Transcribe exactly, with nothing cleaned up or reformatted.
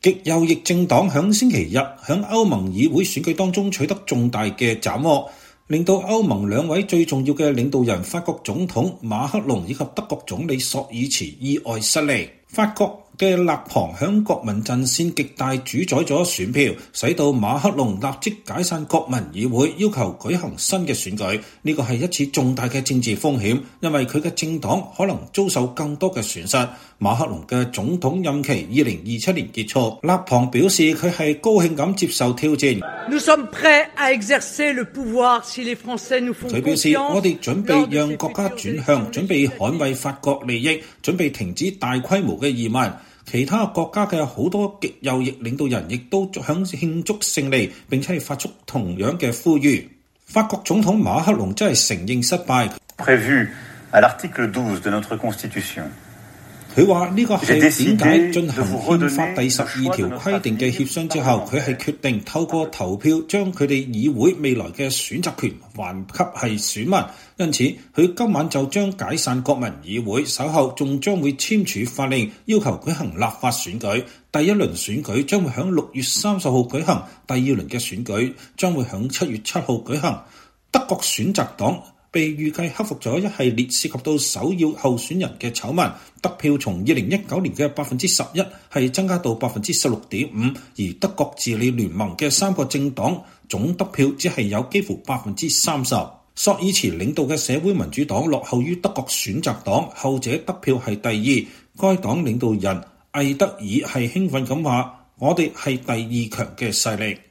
極右翼政黨響星期日響歐盟議會選舉當中取得重大嘅斬獲，令到歐盟兩位最重要嘅領導人法國總統馬克龍以及德國總理朔爾茨意外失利。法國嘅勒龐響國民陣線極大主宰咗選票，使到馬克龍立即解散國民議會，要求舉行新嘅選舉。呢個係一次重大嘅政治風險，因為佢嘅政黨可能遭受更多嘅損失。馬克龍嘅總統任期二零二七年結束，勒龐表示佢係高興咁接受挑戰。佢表示：我哋準備讓國家轉向，準備捍衛法國利益，準備停止大規模嘅移民。其他國家嘅好多極右翼領導人亦都響慶祝勝利，並且係發出同樣嘅呼籲。法國總統馬克龍真係承認失敗。佢話呢個係點解進行憲法第十二條規定嘅協商之後，佢係決定透過投票將佢哋議會未來嘅選擇權還給係選民。因此，佢今晚就將解散國民議會，稍後仲將會簽署法令，要求舉行立法選舉。第一輪選舉將會喺六月三十號舉行，第二輪嘅選舉將會喺七月七號舉行。德國選擇黨被預計克服咗一系列涉及到首要候選人嘅醜聞，得票從二零一九年嘅百分之十一係增加到百分之十六點五，而德國治理聯盟嘅三個政黨總得票只係有幾乎百分之三十。朔爾茨領導嘅社會民主黨落後於德國選擇黨，後者得票係第二。該黨領導人魏德爾係興奮咁話：我哋係第二強嘅勢力。